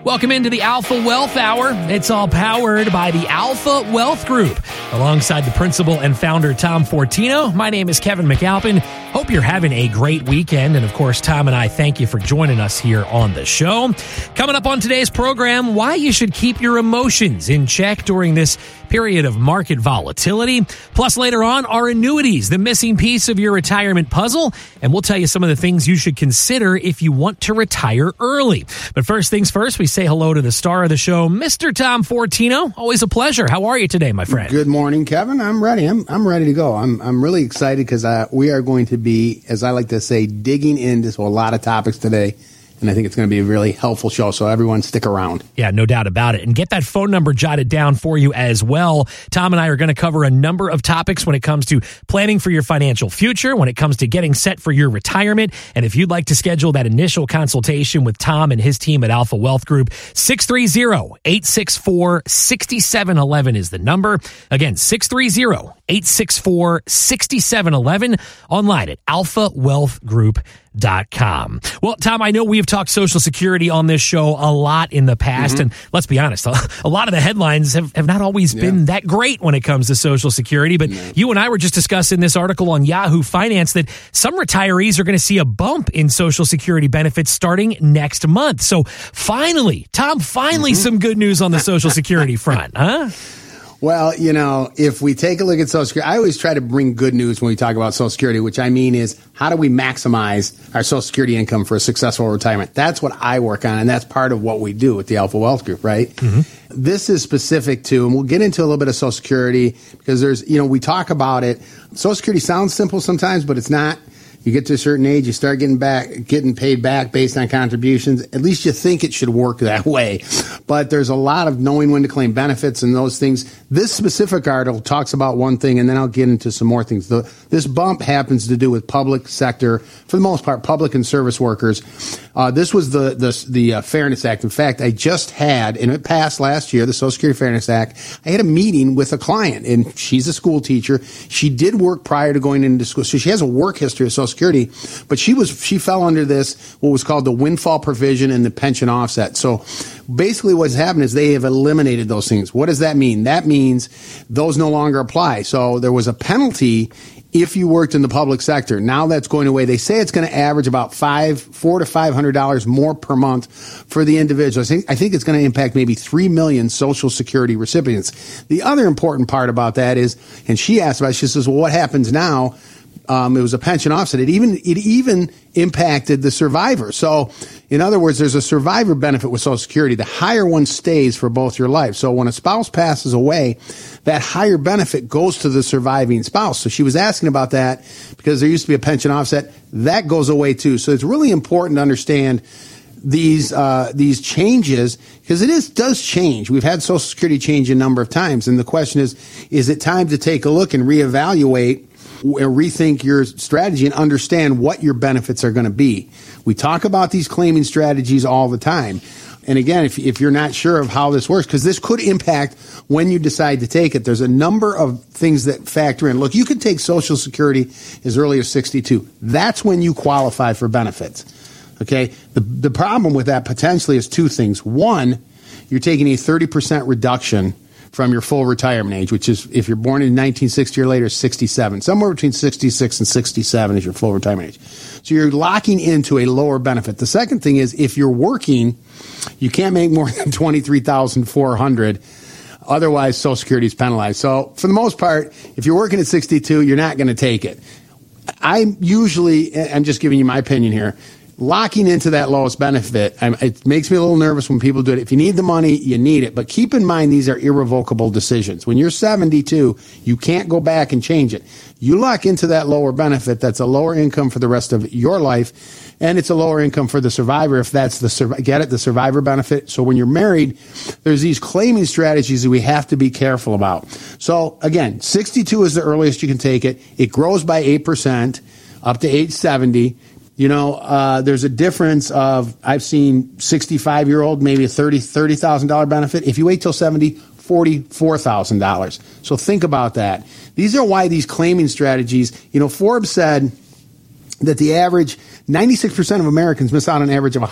Welcome into the Alpha Wealth Hour. It's all powered by the Alpha Wealth Group. Alongside the principal and founder, Tom Fortino, my name is Kevin McAlpin. Hope you're having a great weekend. And of course, Tom and I thank you for joining us here on the show. Coming up on today's program, why you should keep your emotions in check during this period of market volatility. Plus, later on, our annuities, the missing piece of your retirement puzzle. And we'll tell you some of the things you should consider if you want to retire early. But first things first, we say hello to the star of the show, Mr. Tom Fortino. Always a pleasure. How are you today, my friend? Good morning, Kevin. I'm ready. I'm ready to go. I'm really excited because we are going to be, as I like to say, digging into a lot of topics today. And I think it's going to be a really helpful show, so everyone stick around. Yeah, no doubt about it. And get that phone number jotted down for you as well. Tom and I are going to cover a number of topics when it comes to planning for your financial future, when it comes to getting set for your retirement. And if you'd like to schedule that initial consultation with Tom and his team at Alpha Wealth Group, 630-864-6711 is the number. Again, 630-864-6711, online at alphawealthgroup.com. Well, Tom, I know we've talked Social Security on this show a lot in the past, and let's be honest, a lot of the headlines have not always been that great when it comes to Social Security, but you and I were just discussing this article on Yahoo Finance that some retirees are going to see a bump in Social Security benefits starting next month. So finally, Tom, some good news on the Social Security front, huh? Well, you know, if we take a look at Social Security, I always try to bring good news when we talk about Social Security, which I mean is how do we maximize our Social Security income for a successful retirement? That's what I work on, and that's part of what we do at the Alpha Wealth Group, right? This is specific to, and we'll get into a little bit of Social Security because there's, you know, we talk about it. Social Security sounds simple sometimes, but it's not. You get to a certain age, you start getting paid back based on contributions. At least you think it should work that way. But there's a lot of knowing when to claim benefits and those things. This specific article talks about one thing, and then I'll get into some more things. This bump happens to do with public sector, for the most part, public and service workers. This was the Fairness Act. In fact, I just had, and it passed last year, the Social Security Fairness Act. I had a meeting with a client, and she's a school teacher. She did work prior to going into school, so she has a work history of Social Security, but she fell under this, what was called the windfall provision and the pension offset. So basically what's happened is they have eliminated those things. What does that mean? That means those no longer apply. So there was a penalty if you worked in the public sector. Now that's going away. They say it's going to average about $400 to $500 more per month for the individual. I think it's going to impact maybe 3 million Social Security recipients. The other important part about that is, and she asked about it, she says, well, what happens now? It was a pension offset. It even impacted the survivor. So, in other words, there's a survivor benefit with Social Security. The higher one stays for both your life. So when a spouse passes away, that higher benefit goes to the surviving spouse. So she was asking about that because there used to be a pension offset. That goes away too. So it's really important to understand these changes, because does change. We've had Social Security change a number of times. And the question is it time to take a look and reevaluate or rethink your strategy and understand what your benefits are going to be? We talk about these claiming strategies all the time. And again, if you're not sure of how this works, because this could impact when you decide to take it, there's a number of things that factor in. Look, you can take Social Security as early as 62. That's when you qualify for benefits. Okay? The problem with that potentially is two things. One, you're taking a 30% reduction from your full retirement age, which is, if you're born in 1960 or later, 67. Somewhere between 66 and 67 is your full retirement age. So you're locking into a lower benefit. The second thing is, if you're working, you can't make more than $23,400. Otherwise, Social Security is penalized. So for the most part, if you're working at 62, you're not going to take it. I'm just giving you my opinion here, locking into that lowest benefit, it makes me a little nervous when people do it. If you need the money, you need it. But keep in mind, these are irrevocable decisions. When you're 72, you can't go back and change it. You lock into that lower benefit, that's a lower income for the rest of your life, and it's a lower income for the survivor if that's the survivor benefit. So when you're married, there's these claiming strategies that we have to be careful about. So again, 62 is the earliest you can take it. It grows by 8% up to age 70. You know, there's a difference of, I've seen 65-year-old, maybe a $30,000 benefit. If you wait till 70, $44,000. So think about that. These are why these claiming strategies, you know, Forbes said that the average 96% of Americans miss out on an average of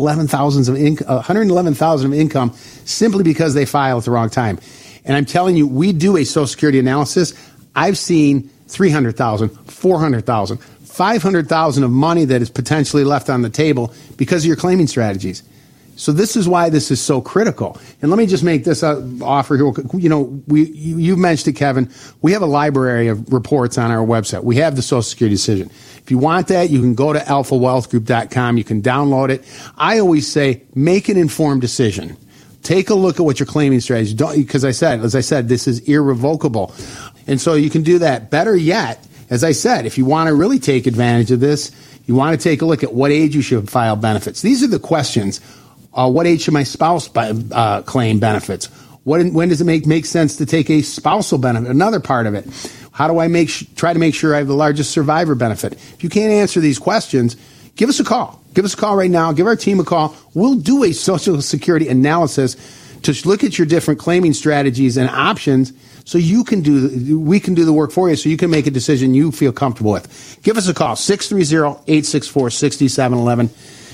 $111,000 of income simply because they file at the wrong time. And I'm telling you, we do a Social Security analysis. I've seen $300,000, $400,000, $500,000 of money that is potentially left on the table because of your claiming strategies. So this is why this is so critical. And let me just make this offer here. You know, you mentioned it, Kevin. We have a library of reports on our website. We have the Social Security decision. If you want that, you can go to alphawealthgroup.com. You can download it. I always say, make an informed decision. Take a look at what you're claiming strategy. Because as I said, this is irrevocable. And so you can do that. Better yet, as I said, if you want to really take advantage of this, you want to take a look at what age you should file benefits. These are the questions. What age should my spouse claim benefits? When does it make sense to take a spousal benefit? Another part of it. How do I try to make sure I have the largest survivor benefit? If you can't answer these questions, give us a call. Give us a call right now. Give our team a call. We'll do a Social Security analysis to look at your different claiming strategies and options so we can do the work for you so you can make a decision you feel comfortable with. Give us a call, 630-864-6711.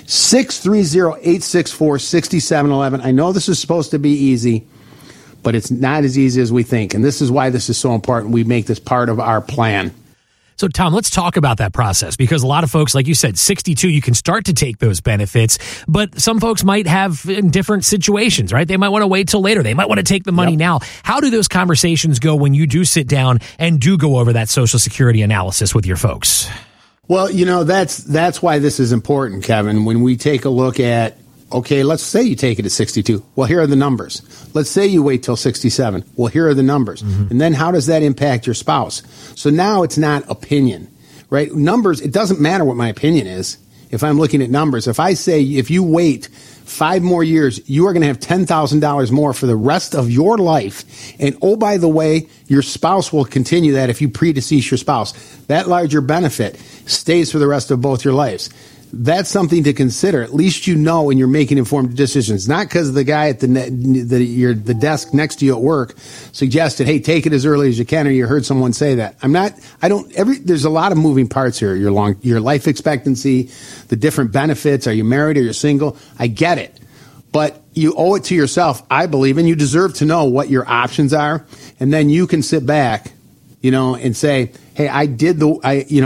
630-864-6711. I know this is supposed to be easy, but it's not as easy as we think. And this is why this is so important. We make this part of our plan. So, Tom, let's talk about that process because a lot of folks, like you said, 62, you can start to take those benefits, but some folks might have in different situations, right? They might want to wait till later. They might want to take the money now. How do those conversations go when you do sit down and do go over that Social Security analysis with your folks? Well, you know, that's why this is important, Kevin. When we take a look at, okay, let's say you take it at 62. Well, here are the numbers. Let's say you wait till 67. Well, here are the numbers. Mm-hmm. And then how does that impact your spouse? So now it's not opinion, right? Numbers, it doesn't matter what my opinion is. If I'm looking at numbers, if I say if you wait 5 more years, you are going to have $10,000 more for the rest of your life. And oh, by the way, your spouse will continue that if you predecease your spouse. That larger benefit stays for the rest of both your lives. That's something to consider. At least you know when you're making informed decisions. Not because the guy at the desk next to you at work suggested, hey, take it as early as you can, or you heard someone say that. There's a lot of moving parts here. Your life expectancy, the different benefits. Are you married or you're single? I get it. But you owe it to yourself, I believe, and you deserve to know what your options are. And then you can sit back, and say, hey, I did the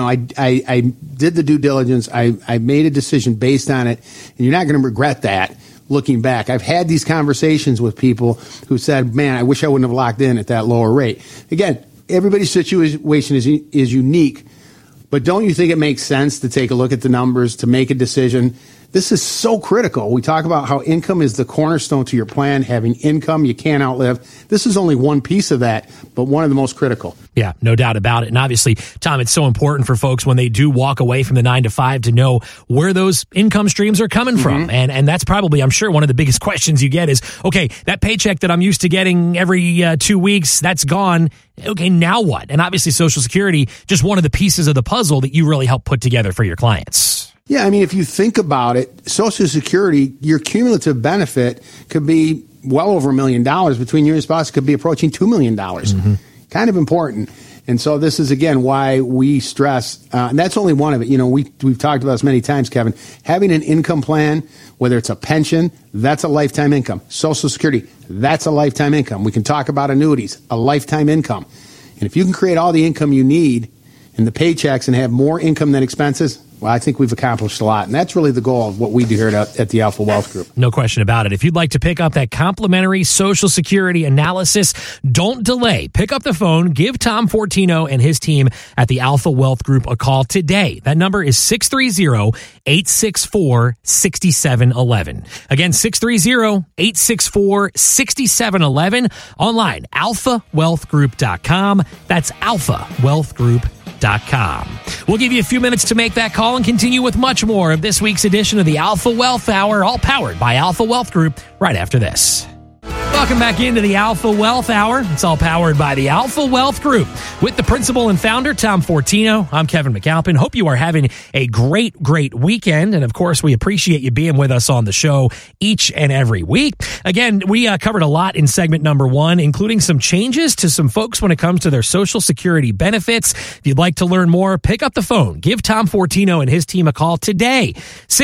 due diligence. I made a decision based on it, and you're not going to regret that looking back. I've had these conversations with people who said, man, I wish I wouldn't have locked in at that lower rate. Again, everybody's situation is unique, but don't you think it makes sense to take a look at the numbers to make a decision? This is so critical. We talk about how income is the cornerstone to your plan. Having income you can't outlive. This is only one piece of that, but one of the most critical. Yeah, no doubt about it. And obviously, Tom, it's so important for folks when they do walk away from the 9 to 5 to know where those income streams are coming from. And that's probably, I'm sure, one of the biggest questions you get is, okay, that paycheck that I'm used to getting every 2 weeks, that's gone. Okay, now what? And obviously, Social Security, just one of the pieces of the puzzle that you really help put together for your clients. Yeah, I mean, if you think about it, Social Security, your cumulative benefit could be well over $1 million. Between you and your spouse, it could be approaching $2 million. Mm-hmm. Kind of important. And so this is, again, why we stress, and that's only one of it. We've talked about this many times, Kevin. Having an income plan, whether it's a pension, that's a lifetime income. Social Security, that's a lifetime income. We can talk about annuities, a lifetime income. And if you can create all the income you need in the paychecks and have more income than expenses, well, I think we've accomplished a lot. And that's really the goal of what we do here at the Alpha Wealth Group. No question about it. If you'd like to pick up that complimentary Social Security analysis, don't delay. Pick up the phone. Give Tom Fortino and his team at the Alpha Wealth Group a call today. That number is 630-864-6711. Again, 630-864-6711. Online, alphawealthgroup.com. That's alphawealthgroup.com. We'll give you a few minutes to make that call and continue with much more of this week's edition of the Alpha Wealth Hour, all powered by Alpha Wealth Group, right after this. Welcome back into the Alpha Wealth Hour. It's all powered by the Alpha Wealth Group. With the principal and founder, Tom Fortino, I'm Kevin McAlpin. Hope you are having a great weekend. And of course, we appreciate you being with us on the show each and every week. Again, we covered a lot in segment number 1, including some changes to some folks when it comes to their Social Security benefits. If you'd like to learn more, pick up the phone. Give Tom Fortino and his team a call today.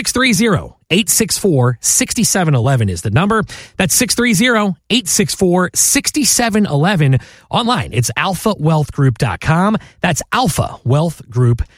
630-864-6711 is the number. That's 630-864-6711. Online, it's alphawealthgroup.com. That's alphawealthgroup.com.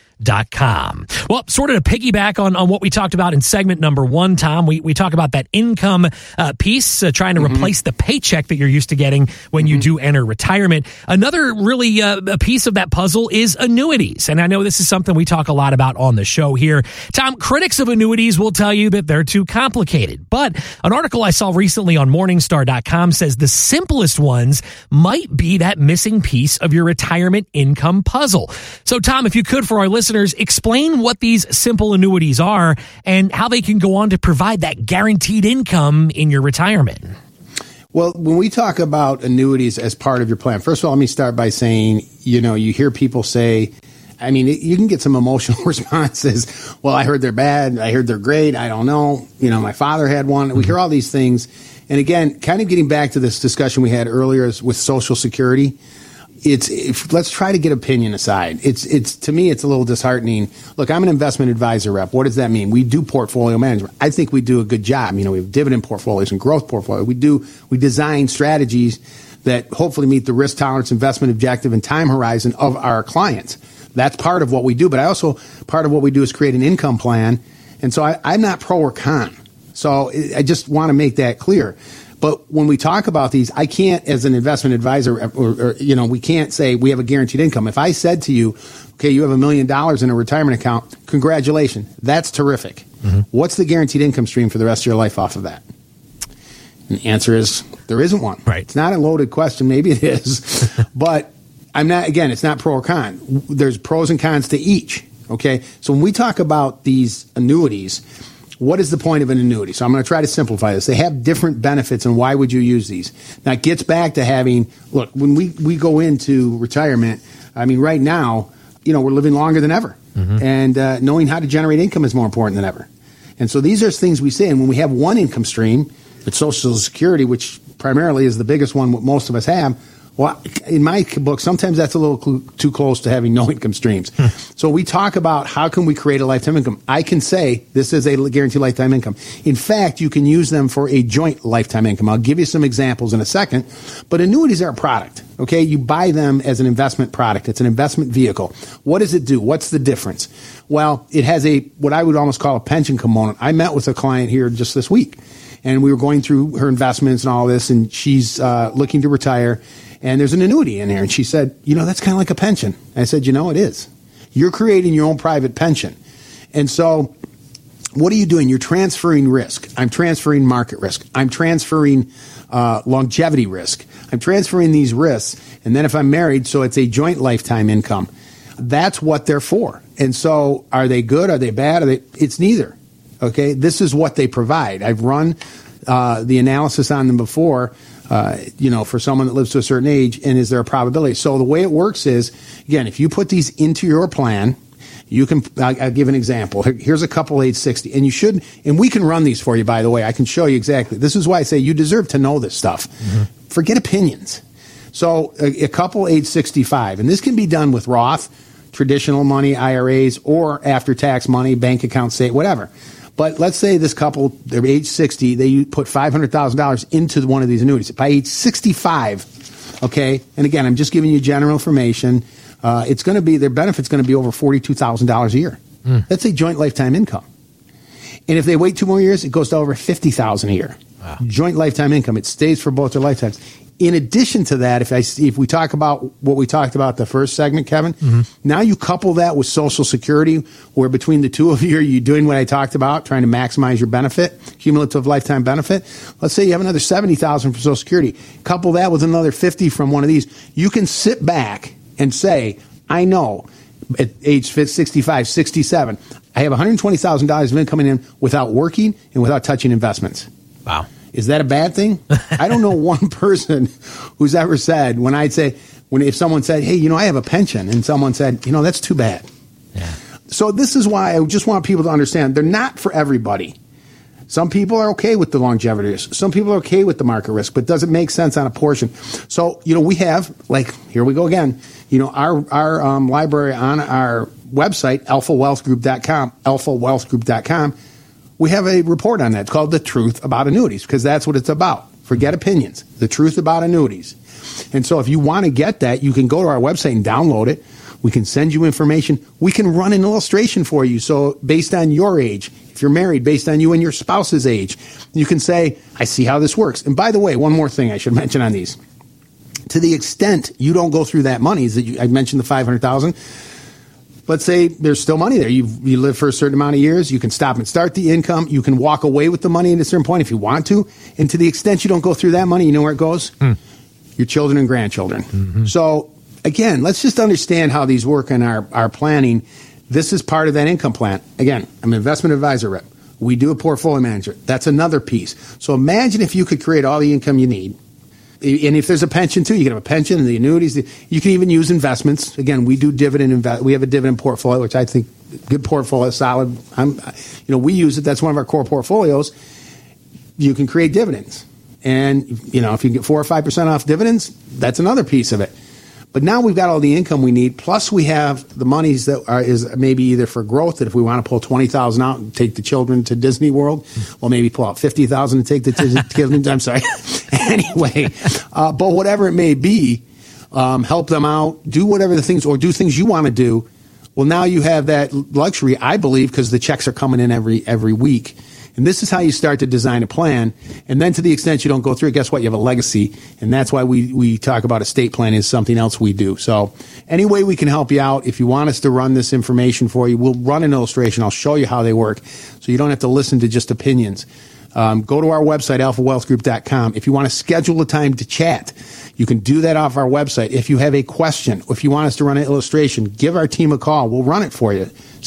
Well, sort of to piggyback on what we talked about in segment number 1, Tom, we talk about that income piece, trying to replace the paycheck that you're used to getting when you do enter retirement. Another really a piece of that puzzle is annuities. And I know this is something we talk a lot about on the show here. Tom, critics of annuities will tell you that they're too complicated. But an article I saw recently on Morningstar.com says the simplest ones might be that missing piece of your retirement income puzzle. So, Tom, if you could, for our listeners, explain what these simple annuities are and how they can go on to provide that guaranteed income in your retirement. Well, when we talk about annuities as part of your plan, first of all, let me start by saying, you hear people say, you can get some emotional responses. Well, I heard they're bad. I heard they're great. I don't know. My father had one. We hear all these things. And again, kind of getting back to this discussion we had earlier with Social Security, let's try to get opinion aside. It's to me, it's a little disheartening. Look, I'm an investment advisor rep. What does that mean? We do portfolio management. I think we do a good job. We have dividend portfolios and growth portfolios. We design strategies that hopefully meet the risk tolerance, investment objective, and time horizon of our clients. That's part of what we do. But part of what we do is create an income plan. And so I'm not pro or con. So I just want to make that clear. But when we talk about these, I can't, as an investment advisor, we can't say we have a guaranteed income. If I said to you, okay, you have $1 million in a retirement account, congratulations, that's terrific. What's the guaranteed income stream for the rest of your life off of that? And the answer is there isn't one. Right. It's not a loaded question. Maybe it is. But it's not pro or con. There's pros and cons to each. Okay. So when we talk about these annuities, what is the point of an annuity? So I'm going to try to simplify this. They have different benefits, and why would you use these? Now, it gets back to when we go into retirement, right now, we're living longer than ever. And knowing how to generate income is more important than ever. And so these are things we say. And when we have one income stream, it's Social Security, which primarily is the biggest one what most of us have, well, in my book, sometimes that's a little too close to having no income streams. So we talk about how can we create a lifetime income. I can say this is a guaranteed lifetime income. In fact, you can use them for a joint lifetime income. I'll give you some examples in a second. But annuities are a product, okay? You buy them as an investment product. It's an investment vehicle. What does it do? What's the difference? Well, it has what I would almost call a pension component. I met with a client here just this week, and we were going through her investments and all this, and she's looking to retire. And there's an annuity in there. And she said, that's kind of like a pension. I said, it is. You're creating your own private pension. And so what are you doing? You're transferring risk. I'm transferring market risk. I'm transferring longevity risk. I'm transferring these risks. And then if I'm married, so it's a joint lifetime income. That's what they're for. And so are they good? Are they bad? It's neither. Okay. This is what they provide. I've run the analysis on them before. For someone that lives to a certain age, and is there a probability? So the way it works is, again, if you put these into your plan, you can, I'll give an example. Here's a couple age 60, and you should, and we can run these for you, by the way. I can show you exactly. This is why I say you deserve to know this stuff. Forget opinions. So a couple age 65, and this can be done with Roth, traditional money, IRAs, or after-tax money, bank account, say whatever. But let's say this couple, they're age 60, they put $500,000 into one of these annuities. By age 65, okay, and again, I'm just giving you general information, it's going to be, their benefit's going to be over $42,000 a year. That's a joint lifetime income. And if they wait 2 more years, it goes to over $50,000 a year. Wow. Joint lifetime income. It stays for both their lifetimes. In addition to that, if we talk about what we talked about the first segment, Kevin, now you couple that with Social Security, where between the two of you, you're doing what I talked about, trying to maximize your benefit, cumulative lifetime benefit. Let's say you have another $70,000 for Social Security. Couple that with another $50,000 from one of these. You can sit back and say, I know at age 65, 67, I have $120,000 of income in without working and without touching investments. Wow. Is that a bad thing? I don't know one person who's ever said, if someone said, hey, I have a pension, and someone said, that's too bad. Yeah. So this is why I just want people to understand they're not for everybody. Some people are okay with the longevity risk. Some people are okay with the market risk, but does it make sense on a portion? So, we have, here we go again, our library on our website, alphawealthgroup.com, we have a report on that. It's called The Truth About Annuities, because that's what it's about. Forget opinions. The truth about annuities. And so if you want to get that, you can go to our website and download it. We can send you information. We can run an illustration for you. So based on your age, if you're married, based on you and your spouse's age, you can say, I see how this works. And by the way, one more thing I should mention on these. To the extent you don't go through that money, I mentioned the $500,000. Let's say there's still money there. You live for a certain amount of years. You can stop and start the income. You can walk away with the money at a certain point if you want to. And to the extent you don't go through that money, you know where it goes? Your children and grandchildren. Mm-hmm. So again, let's just understand how these work in our planning. This is part of that income plan. Again, I'm an investment advisor rep. We do a portfolio manager. That's another piece. So imagine if you could create all the income you need. And if there's a pension too, you can have a pension and the annuities. You can even use investments. Again, we do we have a dividend portfolio, which I think good portfolio, solid. We use it. That's one of our core portfolios. You can create dividends. And, if you can get 4 or 5% off dividends, that's another piece of it. But now we've got all the income we need, plus we have the monies that is maybe either for growth, that if we want to pull $20,000 out and take the children to Disney World, we'll maybe pull out $50,000 and take the children. I'm sorry. Anyway, but whatever it may be, help them out, do whatever the things, or do things you want to do. Well, now you have that luxury, I believe, because the checks are coming in every week. And this is how you start to design a plan. And then to the extent you don't go through it, guess what? You have a legacy. And that's why we talk about estate planning is something else we do. So any way we can help you out, if you want us to run this information for you, we'll run an illustration. I'll show you how they work so you don't have to listen to just opinions. Go to our website, alphawealthgroup.com. If you want to schedule a time to chat, you can do that off our website. If you have a question, or if you want us to run an illustration, give our team a call. We'll run it for you.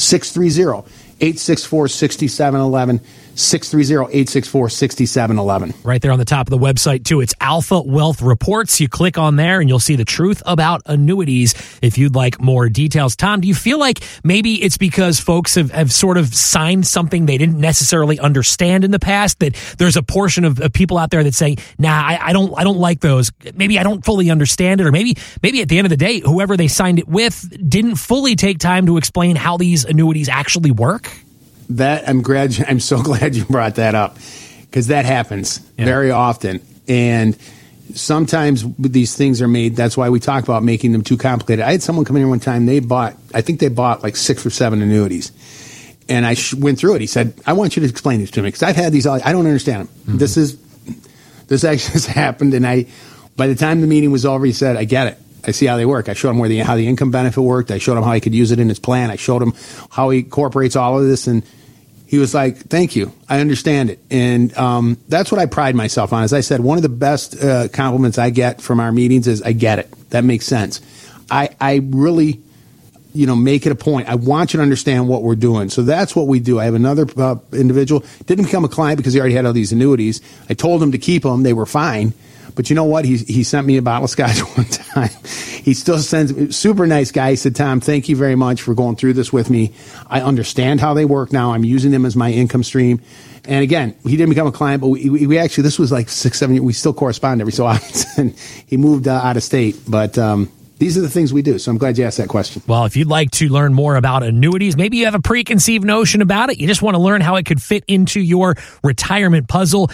630-864-6711. 630-864-6711. Right there on the top of the website, too. It's Alpha Wealth Reports. You click on there and you'll see the truth about annuities if you'd like more details. Tom, do you feel like maybe it's because folks have sort of signed something they didn't necessarily understand in the past, that there's a portion of people out there that say, nah, I don't like those. Maybe I don't fully understand it, or maybe at the end of the day, whoever they signed it with didn't fully take time to explain how these annuities actually work? I'm so glad you brought that up, because that happens very often. And sometimes these things are made. That's why we talk about making them too complicated. I had someone come in here one time. I think they bought like 6 or 7 annuities. And I went through it. He said, I want you to explain these to me, because I've had these. I don't understand them. Mm-hmm. This actually has happened. And by the time the meeting was over, he said, I get it. I see how they work. I showed him how the income benefit worked. I showed him how he could use it in his plan. I showed him how he incorporates all of this. And he was like, thank you. I understand it. And that's what I pride myself on. As I said, one of the best compliments I get from our meetings is, I get it. That makes sense. I really, make it a point. I want you to understand what we're doing. So that's what we do. I have another individual, didn't become a client because he already had all these annuities. I told him to keep them. They were fine. But you know what? He sent me a bottle of scotch one time. He still sends me, super nice guy. He said, Tom, thank you very much for going through this with me. I understand how they work now. I'm using them as my income stream. And again, he didn't become a client, but we actually, this was like 6, 7 years. We still correspond every so often. He moved out of state, but these are the things we do. So I'm glad you asked that question. Well, if you'd like to learn more about annuities, maybe you have a preconceived notion about it, you just want to learn how it could fit into your retirement puzzle,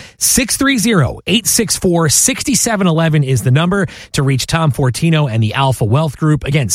630-864-6711 is the number to reach Tom Fortino and the Alpha Wealth Group. Again,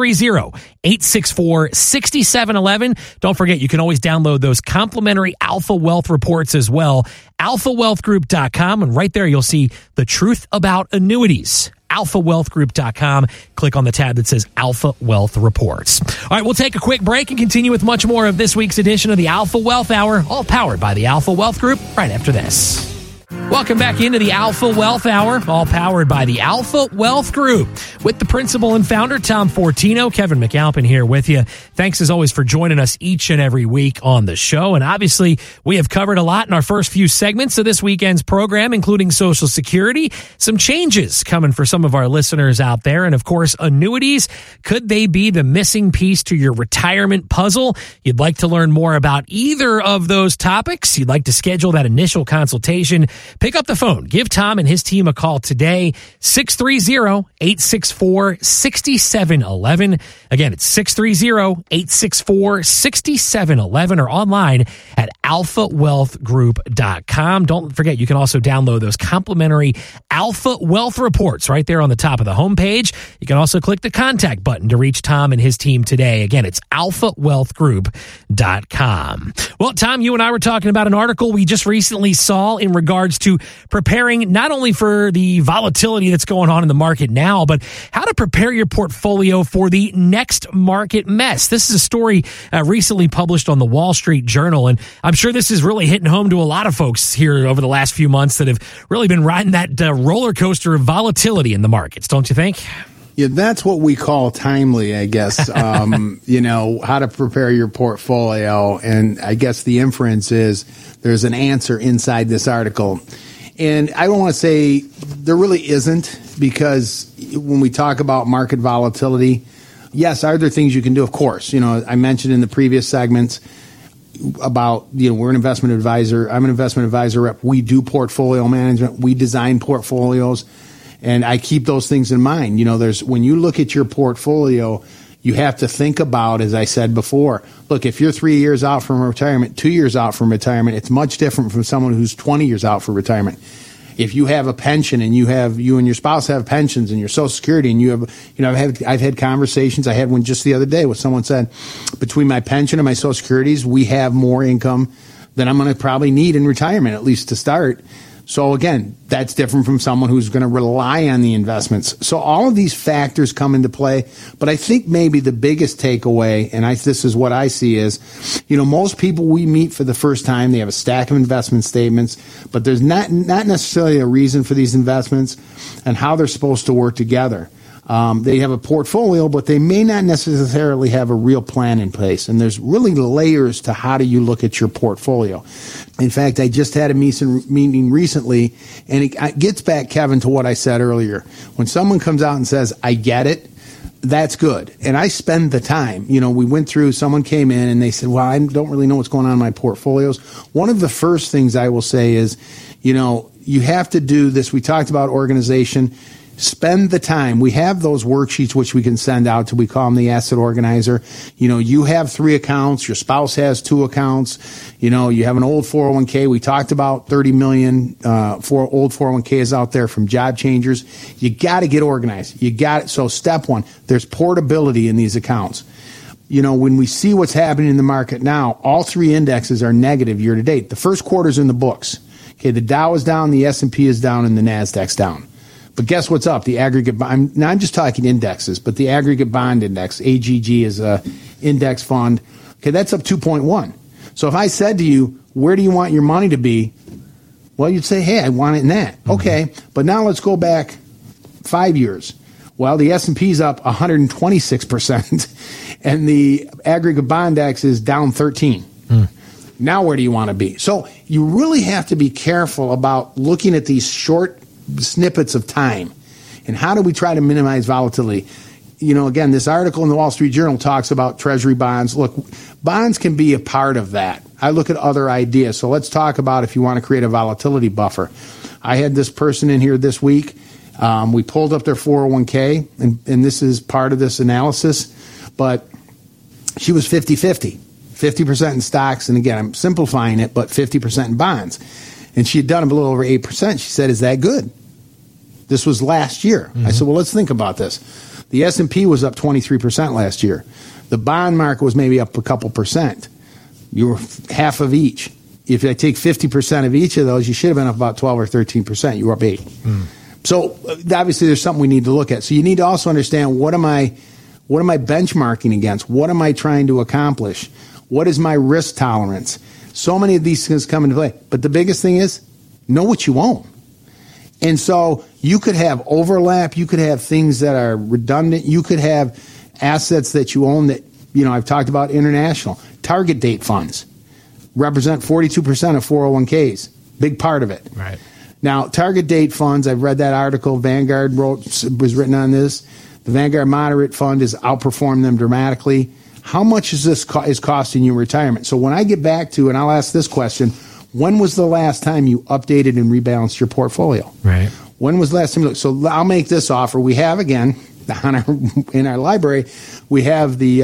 630-864-6711. Don't forget, you can always download those complimentary Alpha Wealth reports as well. alphawealthgroup.com, and right there you'll see the truth about annuities. alphawealthgroup.com. Click on the tab that says Alpha Wealth Reports. All right, we'll take a quick break and continue with much more of this week's edition of the Alpha Wealth Hour, all powered by the Alpha Wealth Group, right after this. Welcome back into the Alpha Wealth Hour, all powered by the Alpha Wealth Group. With the principal and founder, Tom Fortino, Kevin McAlpin here with you. Thanks as always for joining us each and every week on the show. And obviously, we have covered a lot in our first few segments of this weekend's program, including Social Security, some changes coming for some of our listeners out there, and of course, annuities. Could they be the missing piece to your retirement puzzle? You'd like to learn more about either of those topics? You'd like to schedule that initial consultation? Pick up the phone. Give Tom and his team a call today, 630-864-6711. Again, it's 630-864-6711 or online at alphawealthgroup.com. Don't forget, you can also download those complimentary Alpha Wealth Reports right there on the top of the homepage. You can also click the contact button to reach Tom and his team today. Again, it's alphawealthgroup.com. Well, Tom, you and I were talking about an article we just recently saw in regards to preparing not only for the volatility that's going on in the market now, but how to prepare your portfolio for the next market mess. This is a story recently published on the Wall Street Journal, and I'm sure this is really hitting home to a lot of folks here over the last few months that have really been riding that roller coaster of volatility in the markets, don't you think? Yeah, that's what we call timely, I guess. How to prepare your portfolio. And I guess the inference is there's an answer inside this article. And I don't want to say there really isn't, because when we talk about market volatility, yes, are there things you can do? Of course. I mentioned in the previous segments about, we're an investment advisor. I'm an investment advisor rep. We do portfolio management. We design portfolios. And I keep those things in mind. When you look at your portfolio, you have to think about, as I said before, look, if you're 3 years out from retirement, 2 years out from retirement, it's much different from someone who's 20 years out for retirement. If you have a pension and you and your spouse have pensions and your Social Security and you have, I've had conversations. I had one just the other day where someone said, between my pension and my Social Securities, we have more income than I'm going to probably need in retirement, at least to start. So again, that's different from someone who's going to rely on the investments. So all of these factors come into play. But I think maybe the biggest takeaway, and this is what I see, is, most people we meet for the first time, they have a stack of investment statements, but there's not necessarily a reason for these investments and how they're supposed to work together. They have a portfolio, but they may not necessarily have a real plan in place. And there's really layers to how do you look at your portfolio. In fact, I just had a meeting recently, and it gets back, Kevin, to what I said earlier. When someone comes out and says, I get it, that's good. And I spend the time. We went through, someone came in and they said, well, I don't really know what's going on in my portfolios. One of the first things I will say is, you have to do this. We talked about organization. Spend the time. We have those worksheets which we can send out to, we call them the asset organizer. You have 3 accounts, your spouse has 2 accounts, you have an old 401k. We talked about 30 million for old 401ks out there from job changers. You got to get organized. You got it. So step 1, there's portability in these accounts. When we see what's happening in the market now, all 3 indexes are negative year to date. The first quarter's in the books. Okay, the Dow is down, the S&P is down, and the Nasdaq's down. But guess what's up? The aggregate, I'm not just talking indexes, but the aggregate bond index, AGG, is a index fund. Okay, that's up 2.1. So if I said to you, where do you want your money to be? Well, you'd say, hey, I want it in that. Mm-hmm. Okay, but now let's go back 5 years. Well, the S&P is up 126%, and the aggregate bond index is down 13. Now where do you want to be? So you really have to be careful about looking at these short snippets of time, and how do we try to minimize volatility? Again, this article in the Wall Street Journal talks about treasury bonds. Look, bonds can be a part of that. I look at other ideas. So let's talk about if you want to create a volatility buffer. I had this person in here this week. We pulled up their 401k, and this is part of this analysis, but she was 50-50, 50% in stocks, and again, I'm simplifying it, but 50% in bonds. And she had done a little over 8%. She said, is that good? This was last year. Mm-hmm. I said, well, let's think about this. The S&P was up 23% last year. The bond market was maybe up a couple percent. You were half of each. If I take 50% of each of those, you should have been up about 12 or 13%. You were up 8. So obviously there's something we need to look at. So you need to also understand, what am I benchmarking against? What am I trying to accomplish? What is my risk tolerance? So many of these things come into play. But the biggest thing is know what you own. And so you could have overlap. You could have things that are redundant. You could have assets that you own that, I've talked about international. Target date funds represent 42% of 401ks. Big part of it. Right. Now, target date funds, I've read that article Vanguard was written on this. The Vanguard Moderate Fund has outperformed them dramatically. How much is this is costing you in retirement? So when I get back to, and I'll ask this question, when was the last time you updated and rebalanced your portfolio? Right. When was the last time you looked? So I'll make this offer. We have, again, in our library, we have the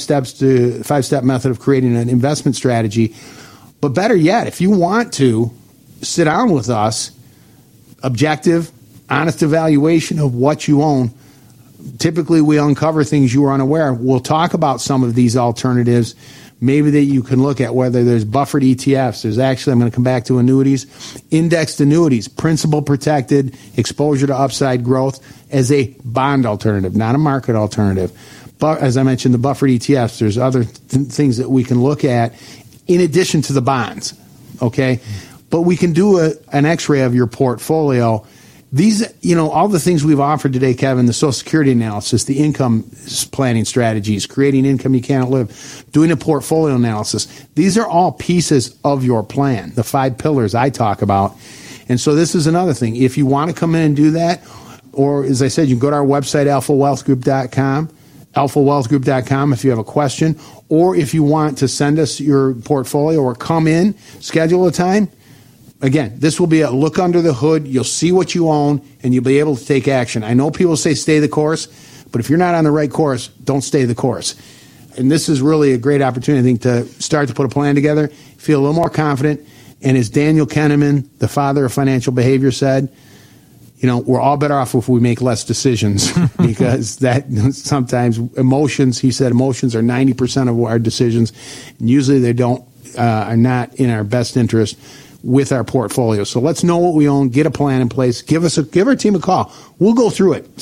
5-step method of creating an investment strategy. But better yet, if you want to sit down with us, objective, honest evaluation of what you own. Typically, we uncover things you were unaware of. We'll talk about some of these alternatives, maybe that you can look at, whether there's buffered ETFs. There's actually, I'm going to come back to annuities, indexed annuities, principal protected, exposure to upside growth as a bond alternative, not a market alternative. But as I mentioned, the buffered ETFs, there's other things that we can look at in addition to the bonds, okay? But we can do an x-ray of your portfolio. These, all the things we've offered today, Kevin, the Social Security analysis, the income planning strategies, creating income you can't live, doing a portfolio analysis. These are all pieces of your plan, the 5 pillars I talk about. And so this is another thing. If you want to come in and do that, or as I said, you can go to our website, alphawealthgroup.com, alphawealthgroup.com if you have a question, or if you want to send us your portfolio or come in, schedule a time. Again, this will be a look under the hood. You'll see what you own, and you'll be able to take action. I know people say stay the course, but if you're not on the right course, don't stay the course. And this is really a great opportunity, I think, to start to put a plan together, feel a little more confident. And as Daniel Kahneman, the father of financial behavior, said, we're all better off if we make less decisions because that sometimes he said emotions are 90% of our decisions. And usually they are not in our best interest with our portfolio. So let's know what we own, get a plan in place, give our team a call. We'll go through it.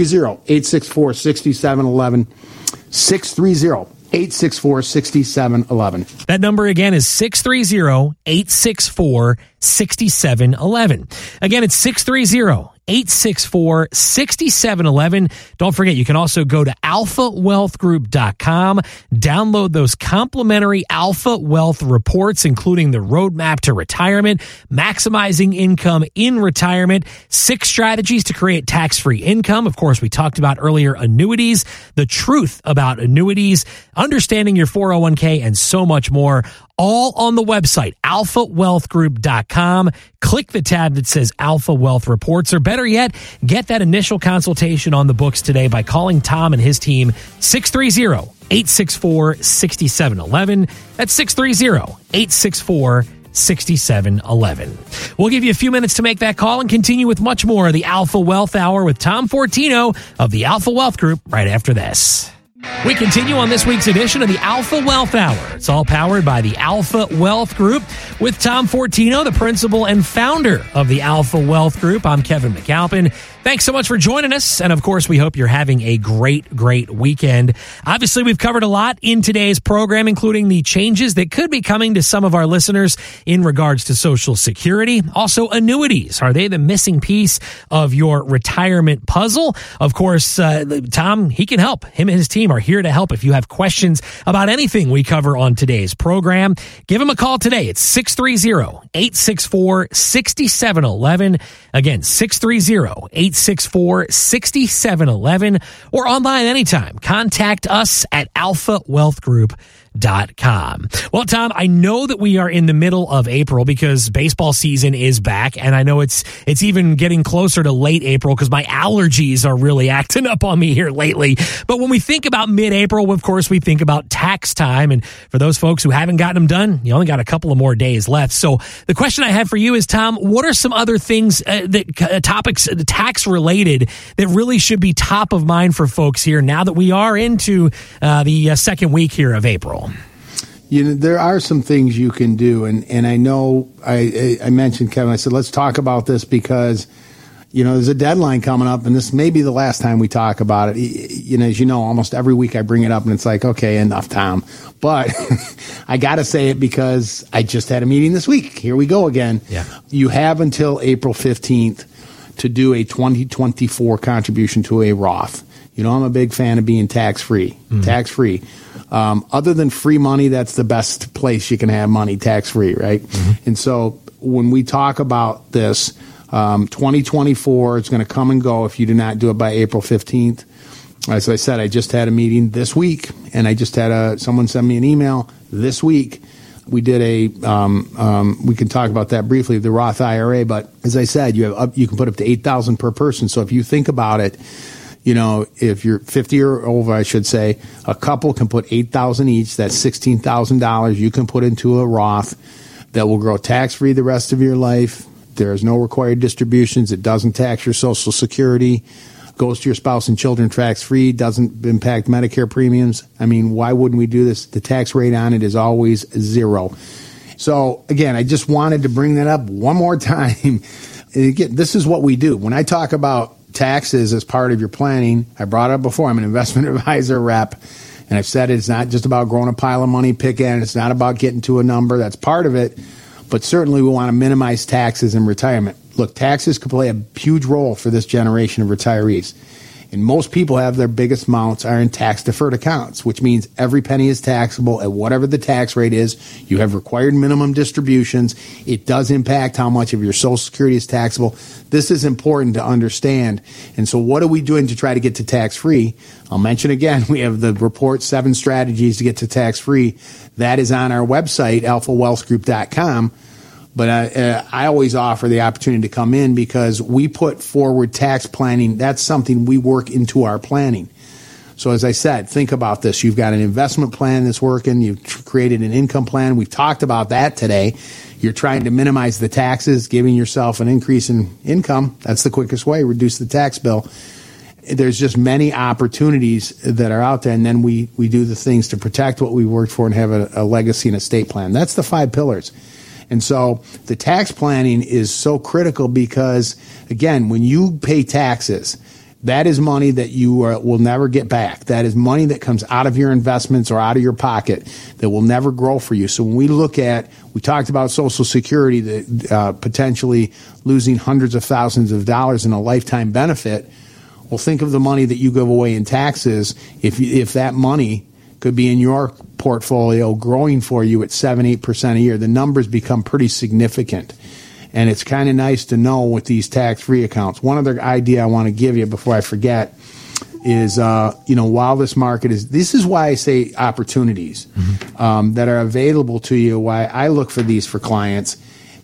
630-864-6711. 630-864-6711. That number again is 630-864-6711. Again, it's 630-864-6711. Don't forget, you can also go to alphawealthgroup.com, download those complimentary Alpha Wealth reports, including the roadmap to retirement, maximizing income in retirement, 6 strategies to create tax-free income. Of course, we talked about earlier annuities, the truth about annuities, understanding your 401k, and so much more. All on the website, alphawealthgroup.com. Click the tab that says Alpha Wealth Reports, or better yet, get that initial consultation on the books today by calling Tom and his team, 630-864-6711. That's 630-864-6711. We'll give you a few minutes to make that call and continue with much more of the Alpha Wealth Hour with Tom Fortino of the Alpha Wealth Group right after this. We continue on this week's edition of the Alpha Wealth Hour. It's all powered by the Alpha Wealth Group with Tom Fortino, the principal and founder of the Alpha Wealth Group. I'm Kevin McAlpin. Thanks so much for joining us. And of course, we hope you're having a great weekend. Obviously, we've covered a lot in today's program, including the changes that could be coming to some of our listeners in regards to Social Security. Also, annuities. Are they the missing piece of your retirement puzzle? Of course, Tom, he can help. Him and his team are here to help. If you have questions about anything we cover on today's program, give him a call today. It's 630-864-6711. Again, 630-864-6711, or online anytime. Contact us at alphawealthgroup.com. Well, Tom, I know that we are in the middle of April because baseball season is back, and I know it's even getting closer to late April because my allergies are really acting up on me here lately. But when we think about mid-April, of course, we think about tax time, and for those folks who haven't gotten them done, you only got a couple of more days left. So the question I have for you is, Tom, what are some other things topics tax related that really should be top of mind for folks here now that we are into the second week here of April? There are some things you can do, and I know I mentioned, Kevin, I said, let's talk about this because, there's a deadline coming up, and this may be the last time we talk about it. As you know, almost every week I bring it up, and it's like, okay, enough, Tom. But I got to say it because I just had a meeting this week. Here we go again. Yeah. You have until April 15th to do a 2024 contribution to a Roth. I'm a big fan of being tax-free. Mm-hmm. Tax-free. Other than free money, that's the best place you can have money, tax-free, right? Mm-hmm. And so when we talk about this, 2024 is going to come and go if you do not do it by April 15th. As I said, I just had a meeting this week, and I just had someone send me an email this week. We did we can talk about that briefly, the Roth IRA, but as I said, you can put up to $8,000 per person. So if you think about it, if you're 50 or over, I should say, a couple can put $8,000 each. That's $16,000 you can put into a Roth that will grow tax-free the rest of your life. There's no required distributions. It doesn't tax your Social Security. Goes to your spouse and children tax-free. Doesn't impact Medicare premiums. I mean, why wouldn't we do this? The tax rate on it is always 0. So, again, I just wanted to bring that up one more time. Again, this is what we do. When I talk about taxes as part of your planning, I brought it up before. I'm an investment advisor rep, and I've said it's not just about growing a pile of money, picking. It's not about getting to a number. That's part of it. But certainly we want to minimize taxes in retirement. Look, taxes could play a huge role for this generation of retirees. And most people have their biggest amounts are in tax-deferred accounts, which means every penny is taxable at whatever the tax rate is. You have required minimum distributions. It does impact how much of your Social Security is taxable. This is important to understand. And so what are we doing to try to get to tax-free? I'll mention again, we have the report, 7 strategies to get to tax-free. That is on our website, alphawealthgroup.com. But I always offer the opportunity to come in because we put forward tax planning. That's something we work into our planning. So as I said, think about this. You've got an investment plan that's working. You've created an income plan. We've talked about that today. You're trying to minimize the taxes, giving yourself an increase in income. That's the quickest way, reduce the tax bill. There's just many opportunities that are out there, and then we do the things to protect what we worked for and have a legacy and estate plan. That's the 5 pillars. And so the tax planning is so critical because, again, when you pay taxes, that is money that you will never get back. That is money that comes out of your investments or out of your pocket that will never grow for you. So when we talked about Social Security, potentially losing hundreds of thousands of dollars in a lifetime benefit. Well, think of the money that you give away in taxes. If that money could be in your portfolio growing for you at 7-8% a year, the numbers become pretty significant. And it's kind of nice to know with these tax-free accounts. One other idea I want to give you before I forget is, while this market this is why I say opportunities that are available to you, why I look for these for clients.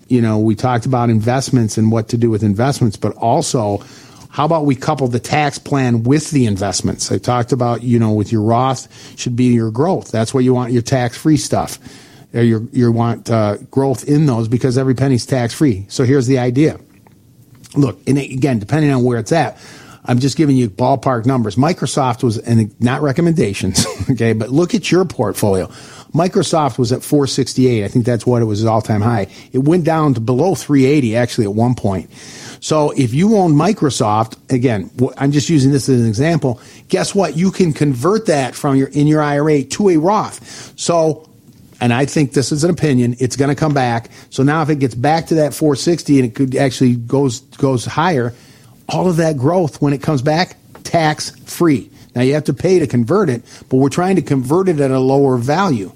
We talked about investments and what to do with investments, but also how about we couple the tax plan with the investments? I talked about, with your Roth should be your growth. That's where you want your tax-free stuff. You want growth in those because every penny's tax-free. So here's the idea. Look, and again, depending on where it's at, I'm just giving you ballpark numbers. Microsoft was, and not recommendations, okay, but look at your portfolio. Microsoft was at 468. I think that's what it was, all-time high. It went down to below 380 actually at one point. So if you own Microsoft, again, I'm just using this as an example, guess what? You can convert that in your IRA to a Roth. So, and I think this is an opinion, it's going to come back. So now if it gets back to that 460 and it could actually goes higher, all of that growth when it comes back, tax-free. Now you have to pay to convert it, but we're trying to convert it at a lower value.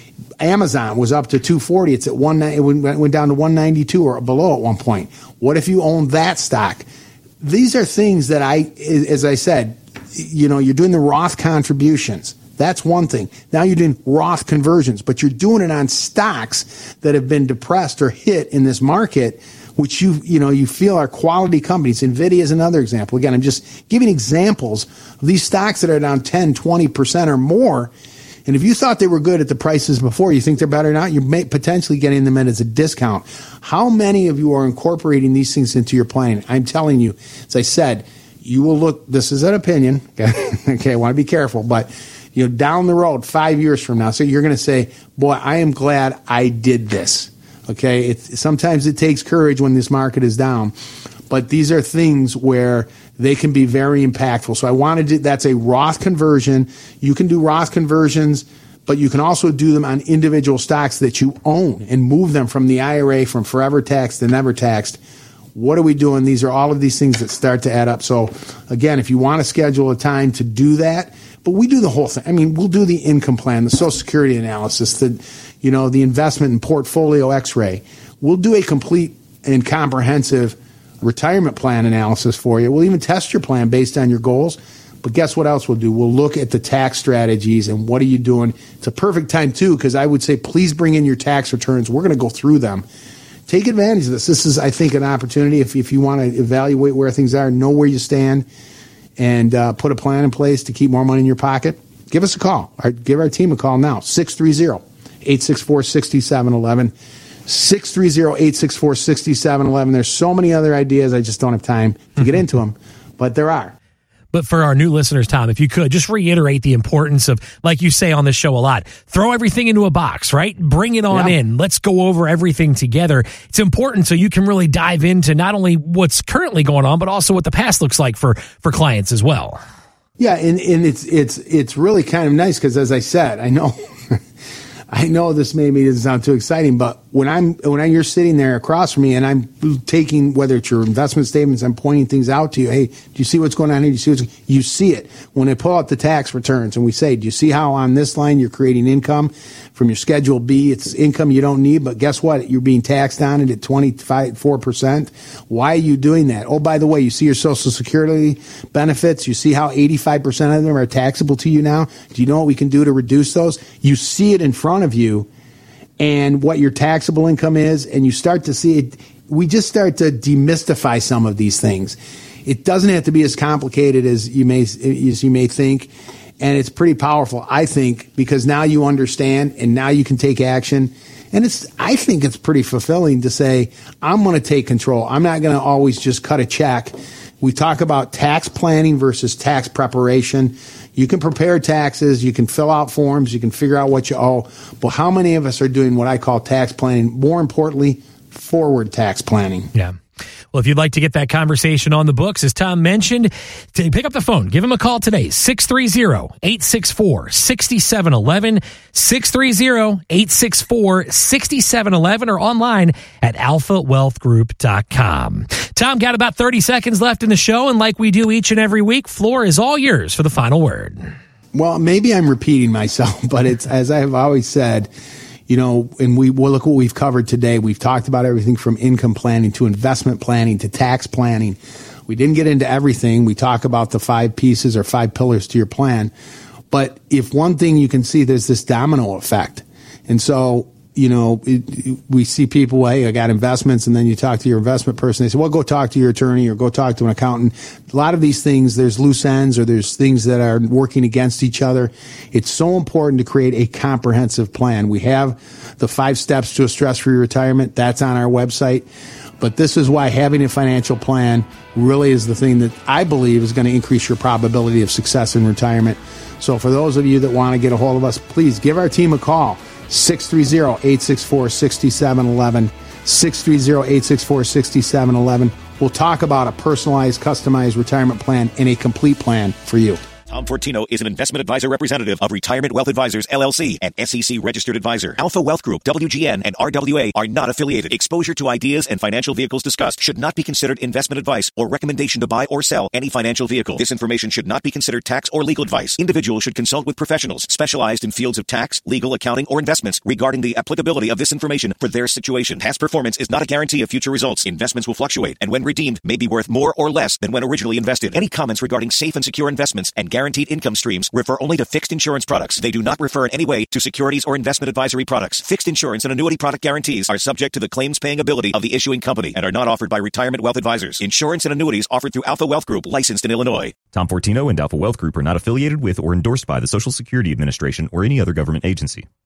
Amazon was up to 240. It's at it went down to 192 or below at one point. What if you own that stock? These are things that as I said, you're doing the Roth contributions. That's one thing. Now you're doing Roth conversions, but you're doing it on stocks that have been depressed or hit in this market, which you feel are quality companies. NVIDIA is another example. Again, I'm just giving examples of these stocks that are down 10, 20% or more. And if you thought they were good at the prices before, you think they're better now, you're potentially getting them in as a discount. How many of you are incorporating these things into your planning? I'm telling you, as I said, you will look, this is an opinion, okay, I want to be careful, but down the road, 5 years from now, so you're going to say, boy, I am glad I did this. Okay, sometimes it takes courage when this market is down, But these are things where they can be very impactful. So I wanted to, that's a Roth conversion. You can do Roth conversions, but you can also do them on individual stocks that you own and move them from the IRA from forever taxed to never taxed. What are we doing? These are all of these things that start to add up. So again, if you want to schedule a time to do that, but we do the whole thing. I mean, we'll do the income plan, the Social Security analysis, the investment and portfolio x-ray. We'll do a complete and comprehensive retirement plan analysis for you. We'll even test your plan based on your goals. But guess what else we'll do? We'll look at the tax strategies and what are you doing. It's a perfect time, too, because I would say please bring in your tax returns. We're going to go through them. Take advantage of this. This is, I think, an opportunity if you want to evaluate where things are, know where you stand, and put a plan in place to keep more money in your pocket. Give us a call. Give our team a call now, 630-864-6711. 630-864-6711. There's so many other ideas. I just don't have time to get into them, but there are. But for our new listeners, Tom, if you could just reiterate the importance of, like you say on this show a lot, throw everything into a box, right? Bring it on in. Let's go over everything together. It's important so you can really dive into not only what's currently going on, but also what the past looks like for clients as well. Yeah, and it's really kind of nice because, as I said, I know this maybe doesn't sound too exciting, but when you're sitting there across from me and I'm taking, whether it's your investment statements, I'm pointing things out to you. Hey, do you see what's going on here? Do you see it? When I pull out the tax returns and we say, do you see how on this line you're creating income from your Schedule B? It's income you don't need, but guess what? You're being taxed on it at 4%. Why are you doing that? Oh, by the way, you see your Social Security benefits. You see how 85% of them are taxable to you now? Do you know what we can do to reduce those? You see it in front of you and what your taxable income is, and you start to see it. We just start to demystify some of these things. It doesn't have to be as complicated as you may think, and it's pretty powerful, I think, because now you understand and now you can take action. And I think it's pretty fulfilling to say, I'm going to take control. I'm not going to always just cut a check. We talk about tax planning versus tax preparation. You can prepare taxes, you can fill out forms, you can figure out what you owe, but how many of us are doing what I call tax planning? More importantly, forward tax planning. Yeah. Well, if you'd like to get that conversation on the books, as Tom mentioned, pick up the phone. Give him a call today, 630-864-6711, 630-864-6711, or online at alphawealthgroup.com. Tom, got about 30 seconds left in the show, and like we do each and every week, floor is all yours for the final word. Well, maybe I'm repeating myself, but it's, as I have always said, and we'll look what we've covered today. We've talked about everything from income planning to investment planning to tax planning. We didn't get into everything. We talk about the 5 pieces or 5 pillars to your plan. But if one thing you can see, there's this domino effect. And so, we see people, hey, I got investments, and then you talk to your investment person. They say, well, go talk to your attorney or go talk to an accountant. A lot of these things, there's loose ends or there's things that are working against each other. It's so important to create a comprehensive plan. We have the 5 steps to a stress-free retirement. That's on our website. But this is why having a financial plan really is the thing that I believe is going to increase your probability of success in retirement. So for those of you that want to get a hold of us, please give our team a call. 630-864-6711, 630-864-6711. We'll talk about a personalized, customized retirement plan and a complete plan for you. Tom Fortino is an investment advisor representative of Retirement Wealth Advisors, LLC, and SEC registered advisor. Alpha Wealth Group, WGN, and RWA are not affiliated. Exposure to ideas and financial vehicles discussed should not be considered investment advice or recommendation to buy or sell any financial vehicle. This information should not be considered tax or legal advice. Individuals should consult with professionals specialized in fields of tax, legal, accounting, or investments regarding the applicability of this information for their situation. Past performance is not a guarantee of future results. Investments will fluctuate and when redeemed may be worth more or less than when originally invested. Any comments regarding safe and secure investments and guaranteed income streams refer only to fixed insurance products. They do not refer in any way to securities or investment advisory products. Fixed insurance and annuity product guarantees are subject to the claims paying ability of the issuing company and are not offered by Retirement Wealth Advisors. Insurance and annuities offered through Alpha Wealth Group, licensed in Illinois. Tom Fortino and Alpha Wealth Group are not affiliated with or endorsed by the Social Security Administration or any other government agency.